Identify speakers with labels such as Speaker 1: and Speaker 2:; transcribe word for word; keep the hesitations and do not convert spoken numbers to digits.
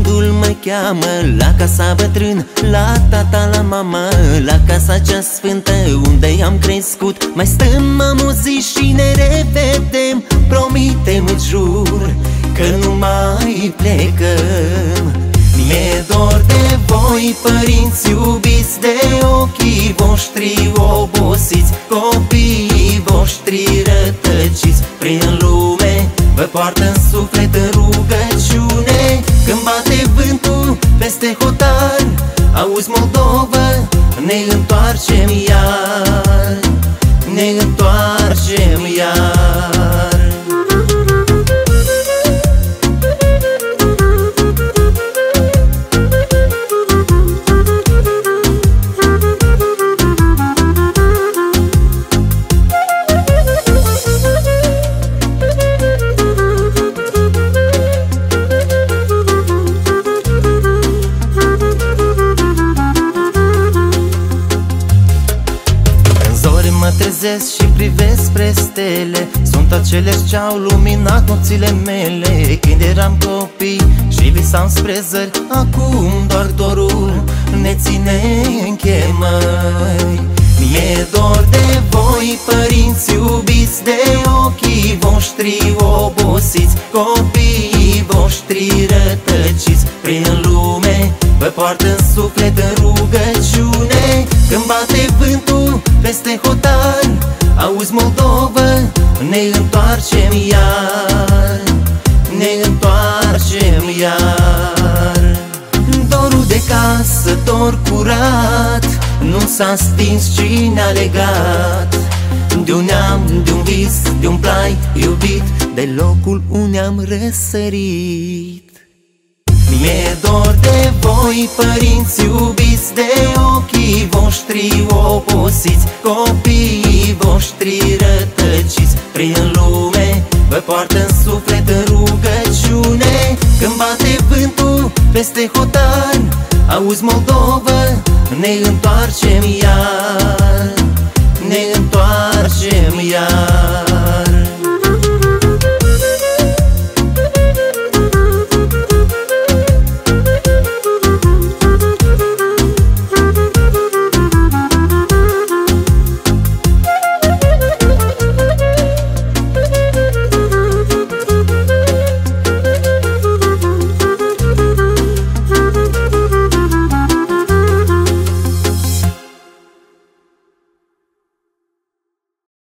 Speaker 1: Vântul mă cheamă la casa bătrân, la tata, la mama, la casa cea sfântă unde am crescut. Mai stăm, am o zi și ne revedem, promitem, îți jur că nu mai plecăm. Mi-e dor de voi, părinți iubiți, de ochii voștri obosiți, copiii voștri rătăciți prin lume, vă poartă în suflet în rugăciune. Când bate vântul peste hotar, auzi Moldova, ne întoarcem iar, ne întoarcem iar. Mă trezesc și privesc spre stele, sunt aceleși ce-au luminat nopțile mele. Când eram copii și visam spre zări, acum doar dorul ne ține în chemări. Mi-e dor de voi, părinți iubiți, de ochii voștri obosiți, copiii voștri rătăciți prin lume, vă poartă în suflet în rugăciune. Când bate vântul peste hotar, auzi Moldova, ne întoarcem iar, ne întoarcem iar. Dorul de casă, dor curat, nu s-a stins, ci ne-a legat de un neam, de un vis, de un plai iubit, de locul unde am răsărit. Mi-e dor de voi, părinți iubiți, de ochii voștri obosiți, copiii voștri rătăciți prin lume, vă poartă în suflet în rugăciune. Când bate vântul peste hotar, auzi Moldova, ne întoarcem iar, ne întoarcem iar.